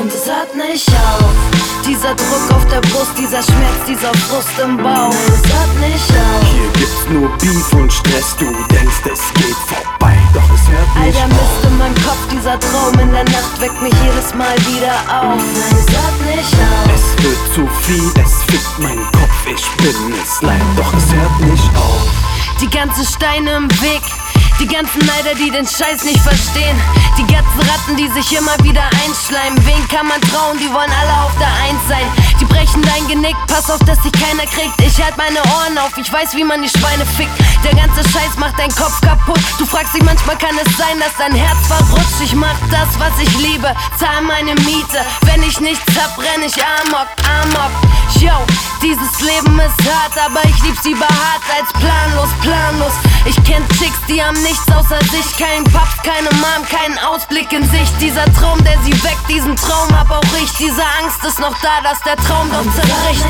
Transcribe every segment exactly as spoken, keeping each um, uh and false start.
und es hört nicht auf. Dieser Druck auf der Brust, dieser Schmerz, dieser Frust im Bauch, es hört nicht auf. Hier gibt's nur Beef und Stress, du denkst es geht vorbei, doch es hört nicht All der auf. Mist in meinem Kopf, dieser Traum in der Nacht weckt mich jedes Mal wieder auf. Nein, es hört nicht auf. Es wird zu viel, es fickt mein Kopf, ich bin es leid, doch es hört nicht auf. Die ganzen Steine im Weg, die ganzen Neider, die den Scheiß nicht verstehen, die ganzen Ratten, die sich immer wieder einschleimen. Wen kann man trauen, die wollen alle auf der Eins sein. Die brechen dein Genick, pass auf, dass dich keiner kriegt. Ich halt meine Ohren auf, ich weiß, wie man die Schweine fickt. Der ganze Scheiß macht deinen Kopf kaputt. Du fragst dich manchmal, kann es sein, dass dein Herz verrutscht? Ich mach das, was ich liebe, zahl meine Miete. Wenn ich nichts hab, renn ich amok, amok. Yo, dieses Leben ist hart, aber ich lieb's lieber hart als planlos, planlos. Ich kenn Chicks, die haben nichts außer sich. Kein Paps, keine Mom, keinen Ausblick in Sicht. Dieser Traum, der sie weckt, diesen Traum hab auch ich. Diese Angst ist noch da, dass der Traum doch zerbricht.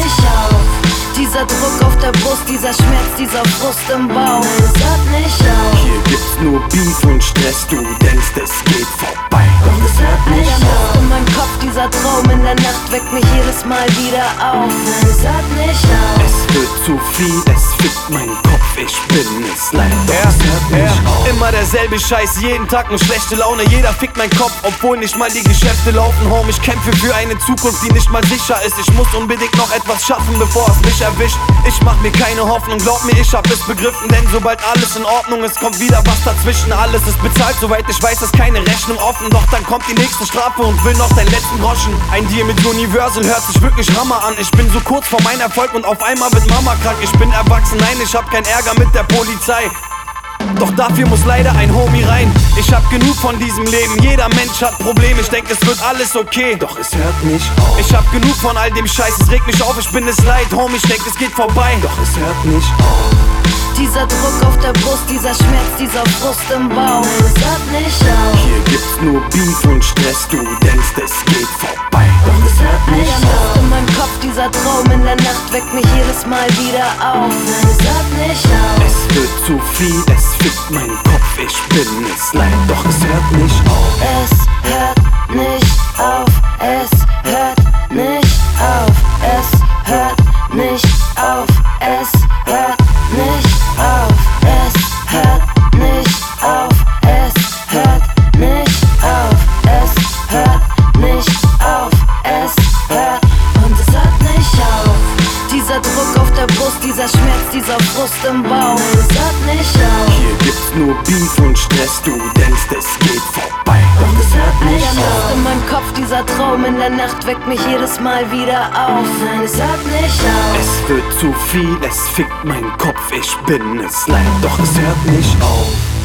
Dieser Druck auf der Brust, dieser Schmerz, dieser Frust im Bauch, es hört nicht auf. Hier gibt's nur Beef und Stress, du denkst es geht vorbei, doch es hört nicht auf. In meinem Kopf, dieser Traum in der Nacht weckt mich jedes Mal wieder auf. Es hört nicht auf. Es wird zu viel, es fickt mein Kopf, ich bin es leid, doch Ja, es hört nicht ja. auf. Immer derselbe Scheiß, jeden Tag nur schlechte Laune. Jeder fickt mein Kopf, obwohl nicht mal die Geschäfte laufen. Home, ich kämpfe für eine Zukunft, die nicht mal sicher ist. Ich muss unbedingt noch etwas schaffen, bevor es mich erwischt. Ich mach mir keine Hoffnung, glaub mir, ich hab es begriffen. Denn sobald alles in Ordnung ist, kommt wieder was dazwischen. Alles ist bezahlt, soweit ich weiß, ist keine Rechnung offen. Doch dann kommt die nächste Strafe und will noch deinen letzten Groschen. Ein Deal mit Universal hört sich wirklich Hammer an. Ich bin so kurz vor meinem Erfolg und auf einmal wird Mama krank. Ich bin erwachsen, nein, ich hab keinen Ärger mit der Polizei. Doch dafür muss leider ein Homie rein. Ich hab genug von diesem Leben, jeder Mensch hat Probleme. Ich denk, es wird alles okay, Doch es hört nicht auf. ich hab genug von all dem Scheiß, es regt mich auf, ich bin es leid, Homie, ich denk, es geht vorbei. Doch es hört nicht auf. Dieser Druck auf der Brust, dieser Schmerz, dieser Frust im Bauch, es hört nicht auf. Hier gibt's nur Beef und Stress, du denkst es geht vorbei, doch es hört All nicht der auf. Mist in meinem Kopf, dieser Traum in der Nacht weckt mich jedes Mal wieder auf. Es hört nicht auf. Es wird zu viel, es fickt mein Kopf, ich bin es leid, doch es hört nicht auf. Es hört nicht auf. Es hört nicht auf. Es hört nicht auf. Es hört nicht auf. Es hört nicht auf. Es hört nicht auf. Es hört nicht auf. Es hört und es hört nicht auf. Dieser Druck auf der Brust, dieser Schmerz, dieser Frust im Bauch, es hört nicht auf. Hier gibt's nur Beef und Stress, du denkst es geht vorbei, doch es hört All nicht der Mist auf. in meinem Kopf, dieser Traum in der Nacht weckt mich jedes Mal wieder auf. Nein, es hört nicht auf. Es wird zu viel, es fickt mein Kopf, ich bin es leid, doch es hört nicht auf.